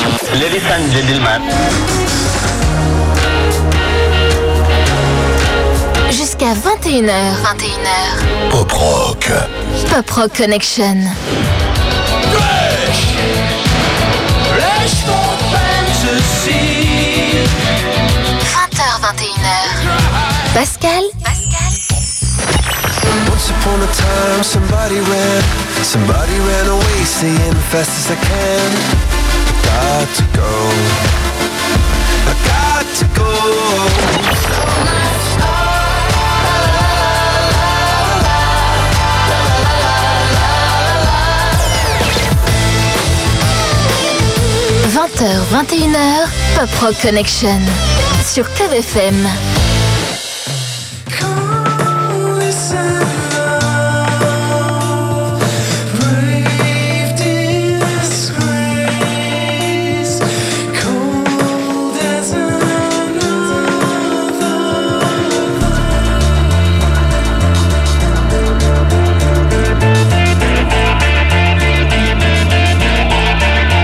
Ladies and gentlemen. Jusqu'à 21h. Pop Rock. Pop Rock Connection. Fresh for fantasy. 20h, 21h. Pascal. Once upon a time, somebody ran away, saying fast as I can. I got to go. 20h, 21h, Pop Rock Connection sur Club FM.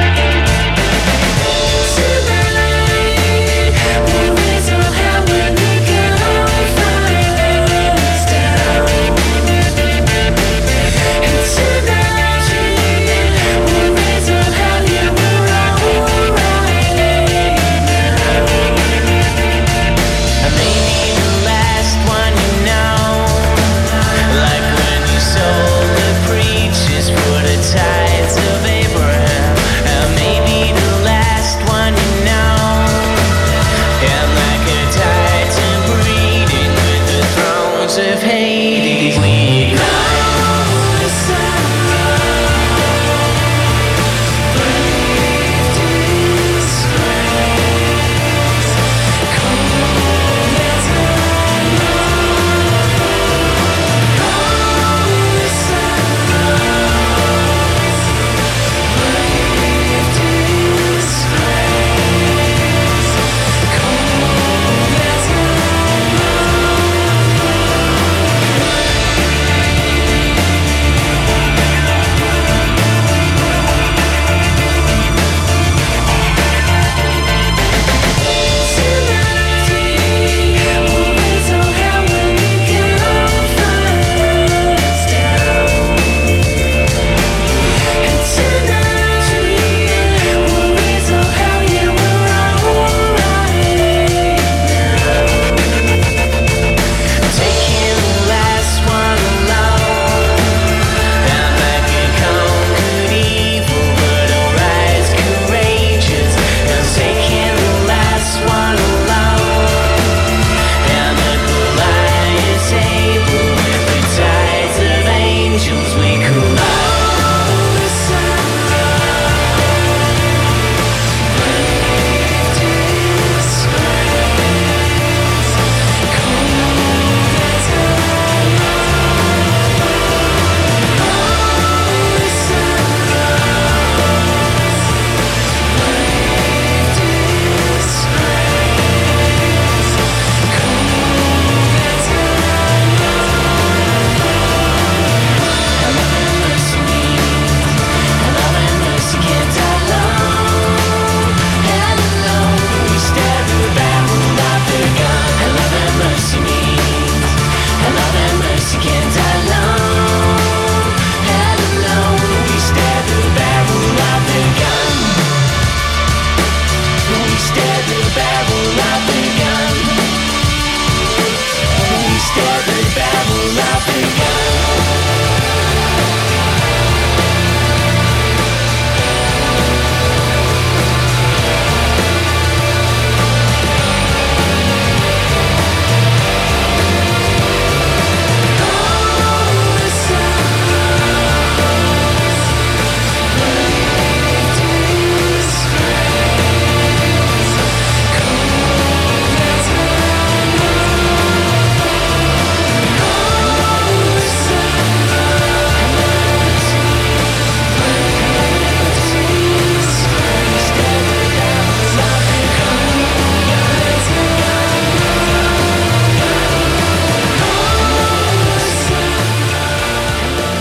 Tonight, we'll raise our hand when we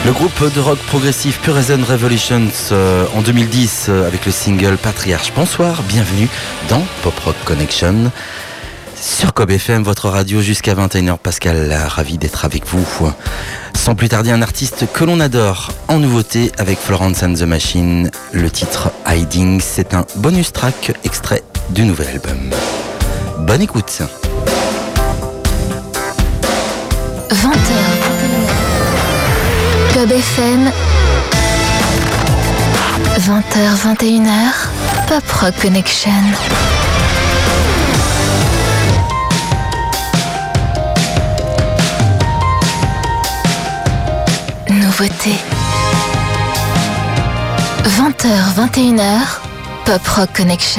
Le groupe de rock progressif Pure Reason Revolutions en 2010 avec le single Patriarche. Bonsoir, bienvenue dans Pop Rock Connection sur Cob FM, votre radio jusqu'à 21h. Pascal, ravi d'être avec vous. Sans plus tarder, un artiste que l'on adore en nouveauté avec Florence and the Machine. Le titre Hiding, c'est un bonus track extrait du nouvel album. Bonne écoute. 20h. Cob FM, 20h, 21h, Pop Rock Connection. Nouveauté. 20h, 21h, Pop Rock Connection.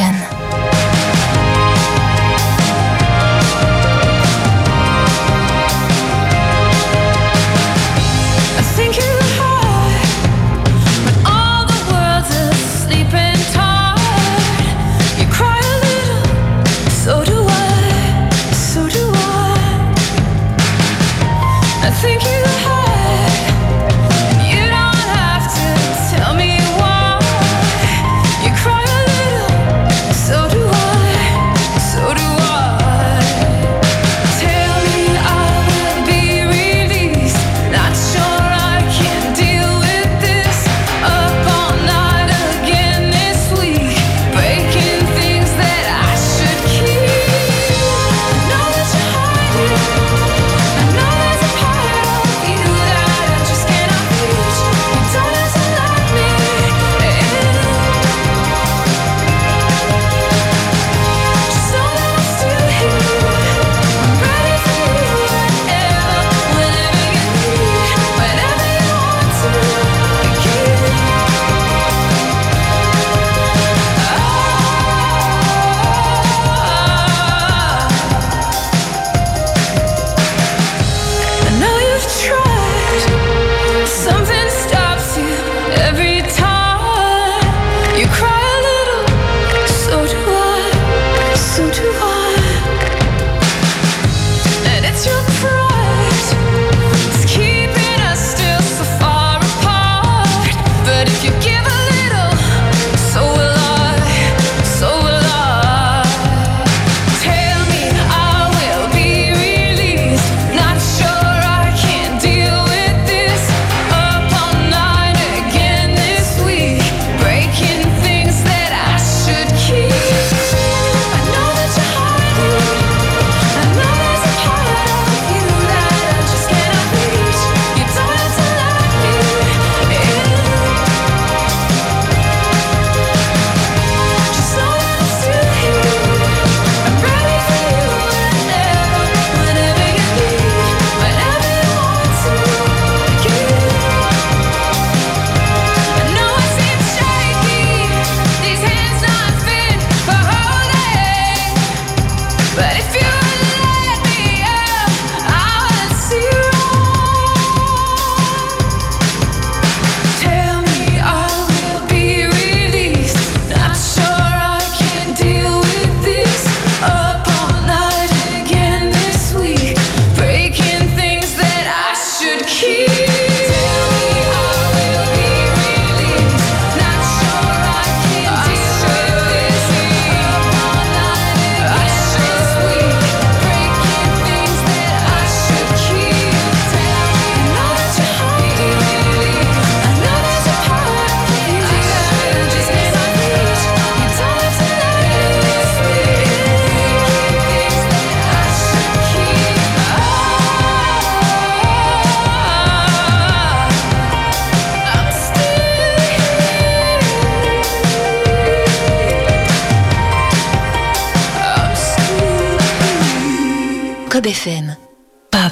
Cob FM. Pop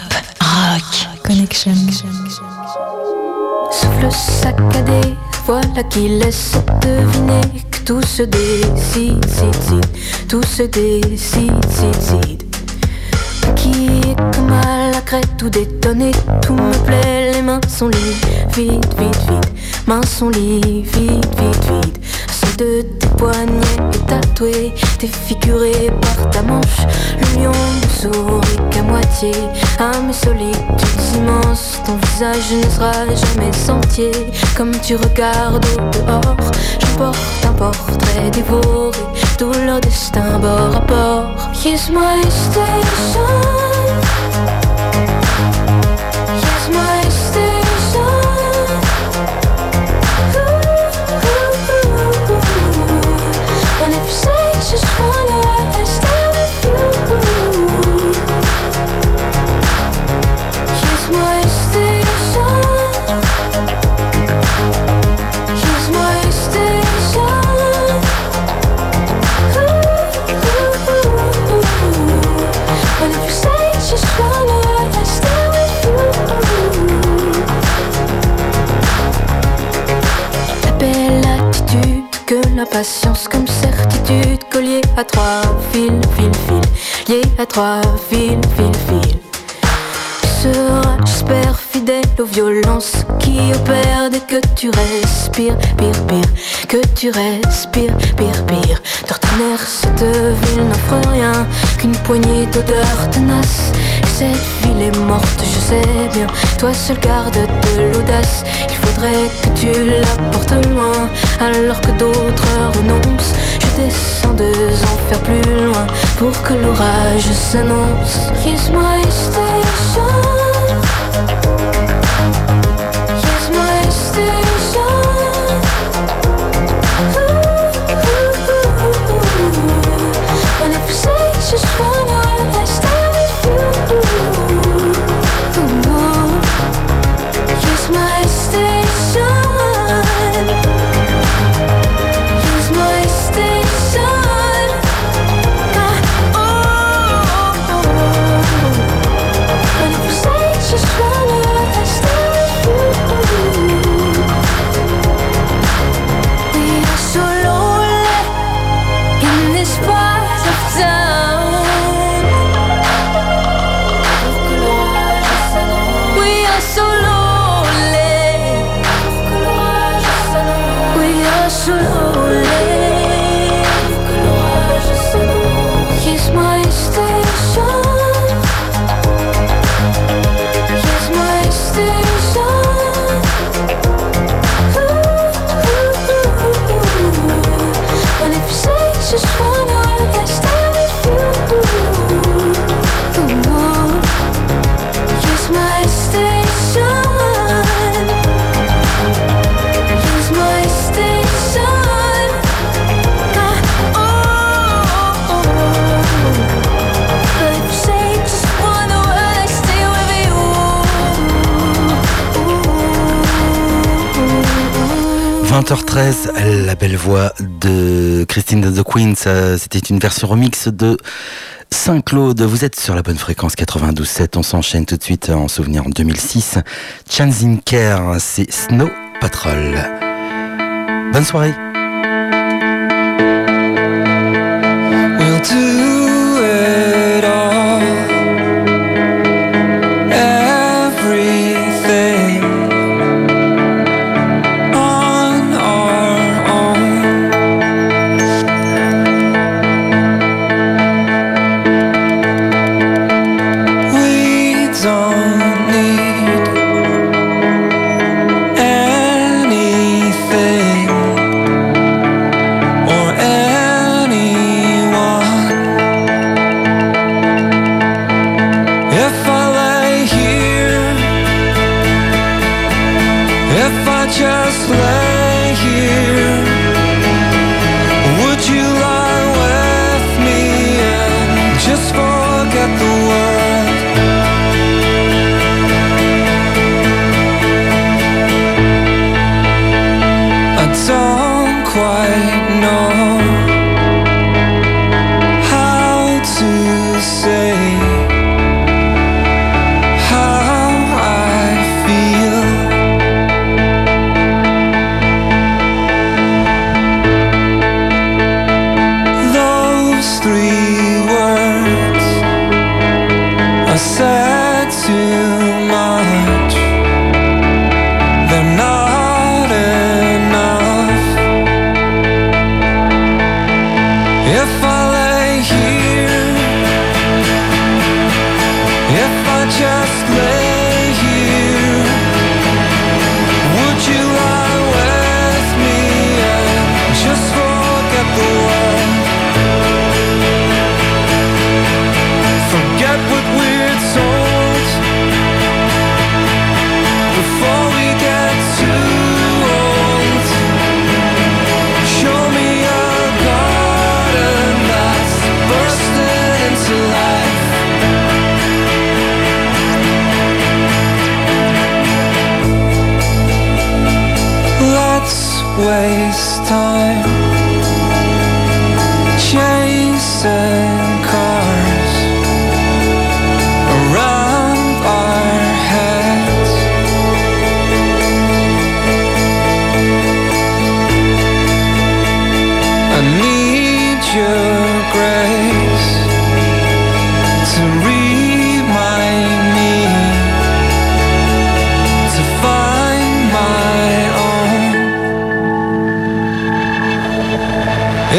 Rock Connection. Souffle saccadé, voilà qui laisse deviner que tout se décide, tout se décide. Qui est comme à la crête, tout détonné, tout me plaît, les mains sont libres, vite, mains sont libres, vite. celle de tes poignets est tatouée, défigurée par ta manche. Le lion ne sourit qu'à moitié à mes solitudes immenses. Ton visage ne sera jamais entier. Comme tu regardes au dehors, j'emporte un portrait dévoré, tout leur destin bord à bord. Here's my station. Here's my station. And if you say just one word, I stay with you. Here's my station. Here's my station. And if you say just one word, I stay with you. La belle attitude que l'impatience comme certitude, collier à trois fils, lié à trois fils. Tu seras, j'espère, fidèle aux violences qui opèrent dès que tu respires, pire, que tu respires, pire. D'ordinaire, cette ville n'offre rien qu'une poignée d'odeurs tenaces. Cette ville est morte, je sais bien, toi seul garde de l'audace. Il faudrait que tu la portes loin, alors que d'autres renoncent. Je descends 2 enfers plus loin, pour que l'orage s'annonce. Here's my station. Here's my station. And if you say just one word, I stay with you. Here's my station. Here's my station. And if you say just one word, I stay with you. We are so lonely in this part of town. We are so lonely. We are so lonely. Here's my station. Here's my station. And if you say just one word, I stay with you. Here's my station. Here's my station. But if you say just one word, I stay with you. 20h13, la belle voix de Christine the Queen, c'était une version remix de Saint-Claude. Vous êtes sur la bonne fréquence 92.7, on s'enchaîne tout de suite en souvenir en 2006. Changing Care, c'est Snow Patrol. Bonne soirée. We'll do it all. Everything on our own. We don't need anything or anyone. If I lay here, if I just lay here, would you lie with me and just forget the world? I don't quite know how to say how I feel. Those 3 words I said too much. They're not enough.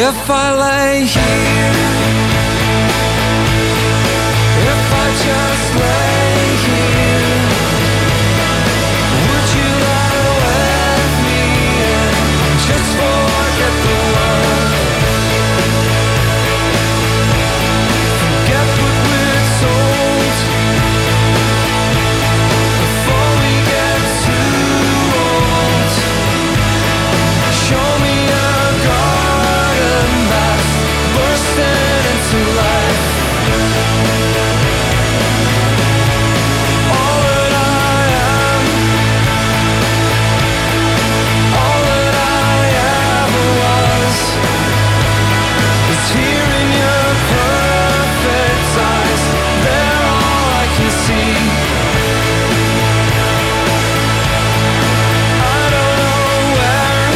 If I lay here, if I just lay here, would you lie with me and just forget the world? Forget what we're told before we get too old. Show me a garden that's bursting into life. All that I am, all that I ever was, is here in your perfect eyes. They're all I can see. I don't know where,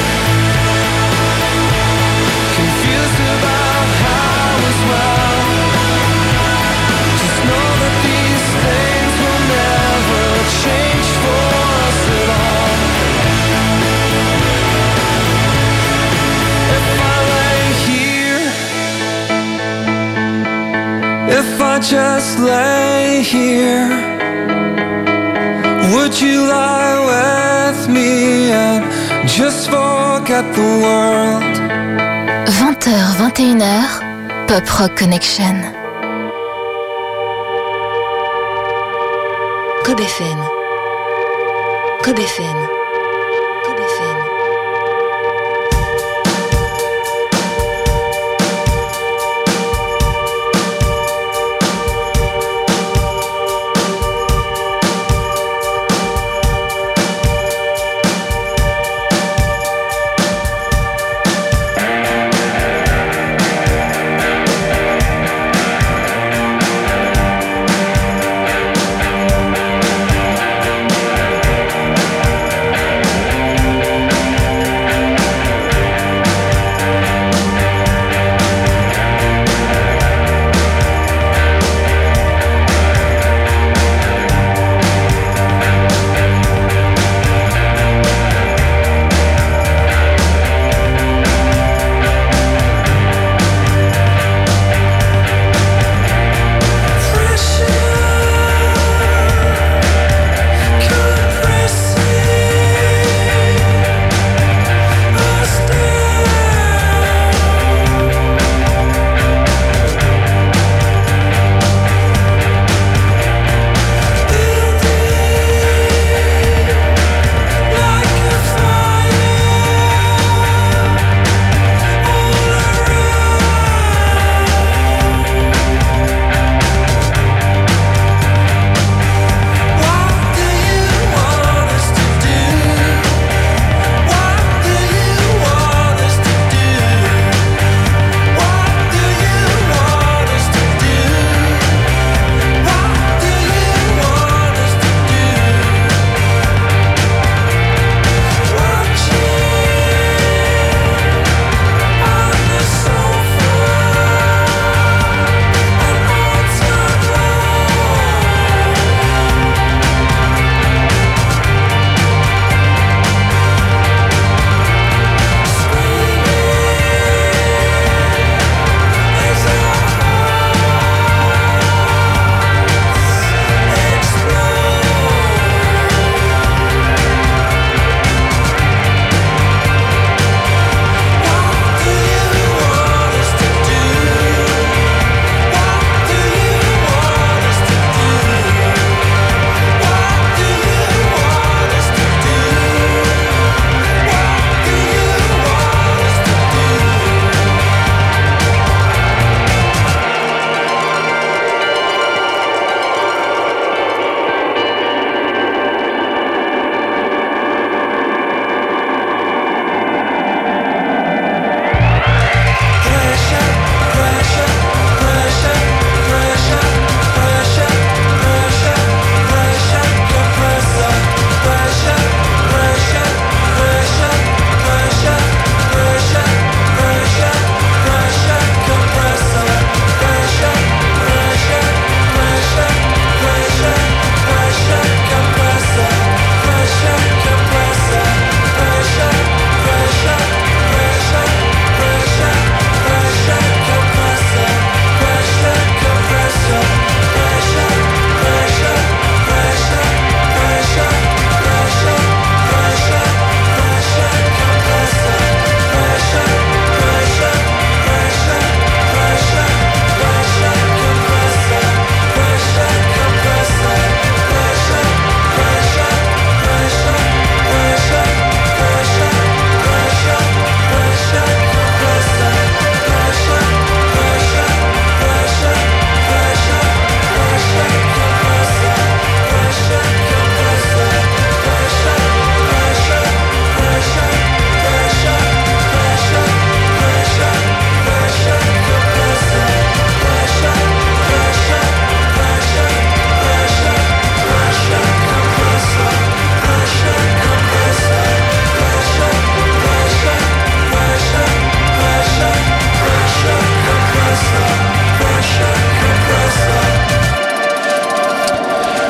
confused about how as well. Just know that these things will never change for us at all. If I lay here, if I just lay here, would you lie with me and just forget the world? 20h, 21h, Pop Rock Connection. Cob FM. Cob FM. Cob FM.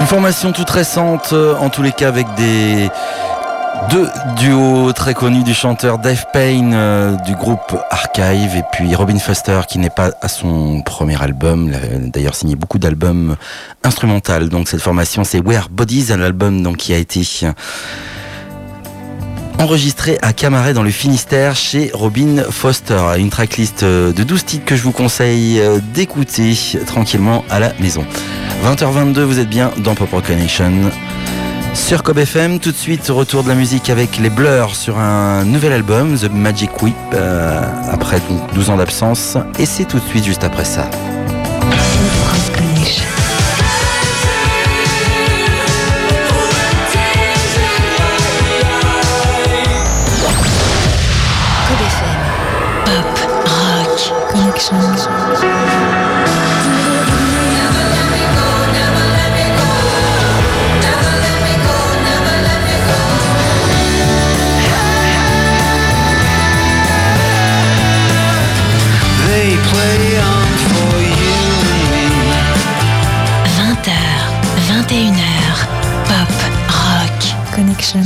formation toute récente, en tous les cas avec deux duos très connus du chanteur Dave Payne du groupe Archive et puis Robin Foster qui n'est pas à son premier album, il a d'ailleurs signé beaucoup d'albums instrumentaux. Donc cette formation c'est Where Bodies, un album donc, qui a été enregistré à Camaret dans le Finistère chez Robin Foster. Une tracklist de 12 titres que je vous conseille d'écouter tranquillement à la maison. 20h22, vous êtes bien dans Pop Rock Connection sur Cob FM. Tout de suite, retour de la musique avec les Blurs sur un nouvel album, The Magic Whip, après 12 ans d'absence. Et c'est tout de suite juste après ça. Pop Rock Connection. Cob FM. Pop Rock Connection. Play on for you and me. 20h, 21h, Pop Rock Connection.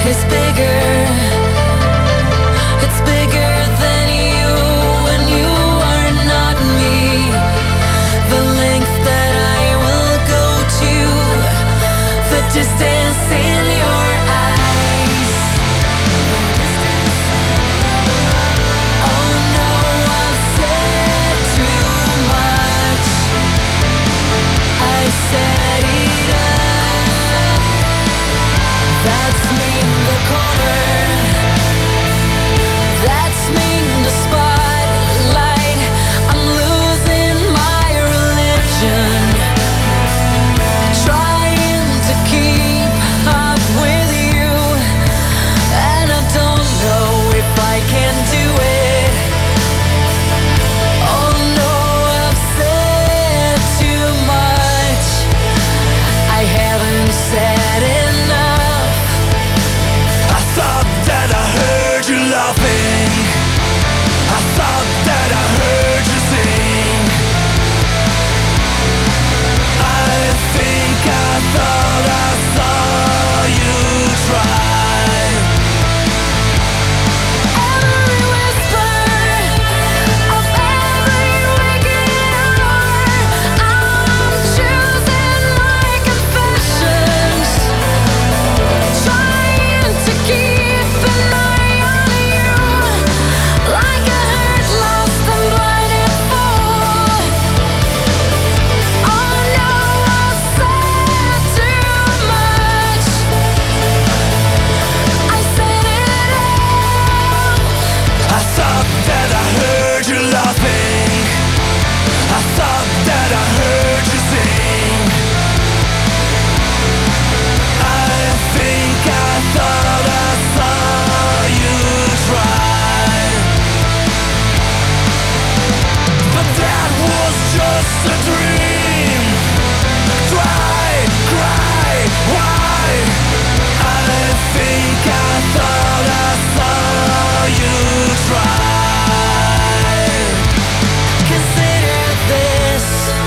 is bigger. It's bigger than you when you are not me. The length that I will go to, the distance in your eyes. Oh no, I've said too much. I set it up. That's me in the corner. That's me in the spotlight. I'm losing my religion, trying to keep up with you, and I don't know if I can do it. Oh no, I've said too much. I haven't said enough. I thought that I heard you laughing. I thought that I heard you sing. I think I thought I saw you try. Every whisper of every waking hour, I'm choosing my confessions, trying to keep an eye on you, like a hurt, lost and blinded fool. Oh no, I've said too much. I said it all. I thought that I heard you laughing. I thought that I heard you sing. I think I thought I saw you try. But that was just a dream. Try, cry, why? I think I thought I saw you try. Consider this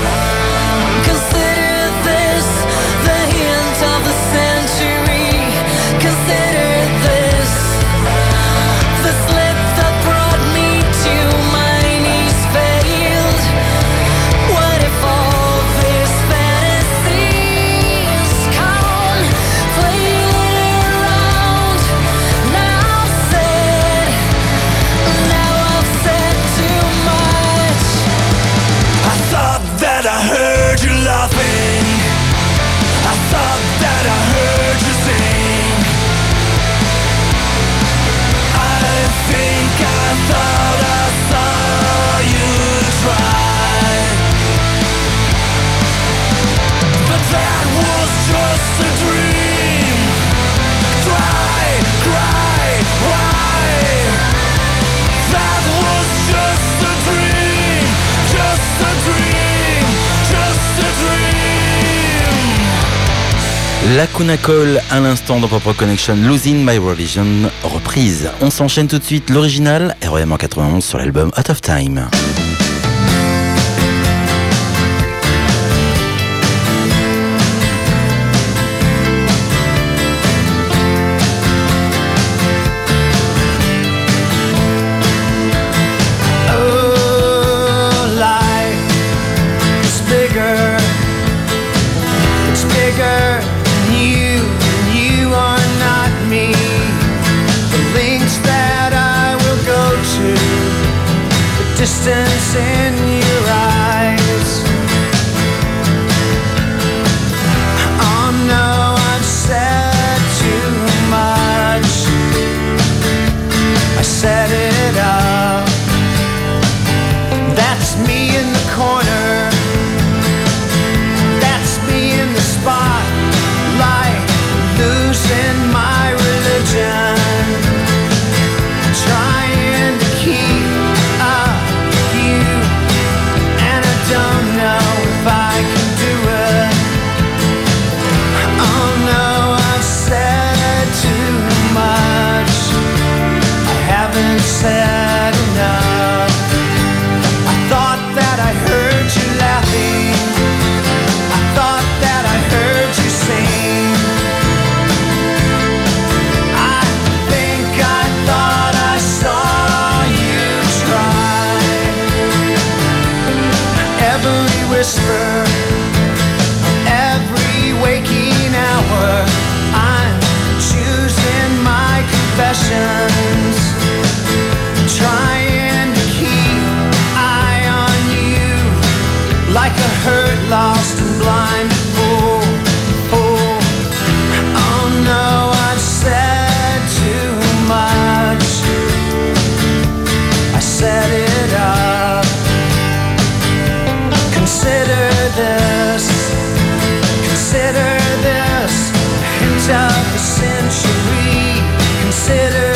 the hint of the century. Consider this the slip that brought me to my knees failed. What if all this fantasies come flailing around? Now I've said too much. I thought that I heard you laughing. I thought that I heard you sing. I think I thought I saw you try. But that was just a dream. Try, cry, why? That was just a dream. Just a dream. Just a dream. Lacuna Coil à l'instant dans Pop Rock Connection, Losing My Religion, reprise. On s'enchaîne tout de suite, l'original, R.E.M. en 91 sur l'album Out of Time. Oh, life is bigger. It's bigger than you. You are not me. The links that I will go to, the distance consider